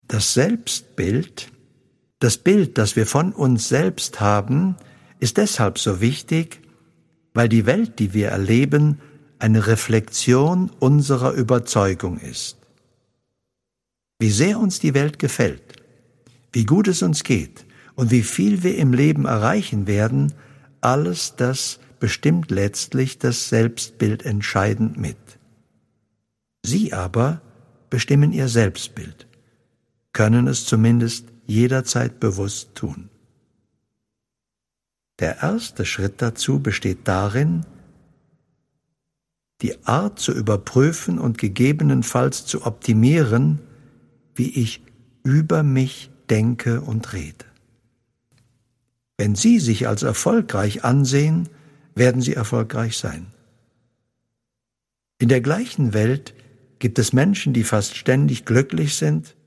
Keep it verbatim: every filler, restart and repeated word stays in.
Das Selbstbild, das Bild, das wir von uns selbst haben, ist deshalb so wichtig, weil die Welt, die wir erleben, eine Reflexion unserer Überzeugung ist. Wie sehr uns die Welt gefällt, wie gut es uns geht und wie viel wir im Leben erreichen werden, alles das bestimmt letztlich das Selbstbild entscheidend mit. Sie aber bestimmen ihr Selbstbild, können es zumindest jederzeit bewusst tun. Der erste Schritt dazu besteht darin, die Art zu überprüfen und gegebenenfalls zu optimieren, wie ich über mich denke und rede. Wenn Sie sich als erfolgreich ansehen, werden Sie erfolgreich sein. In der gleichen Welt gibt es Menschen, die fast ständig glücklich sind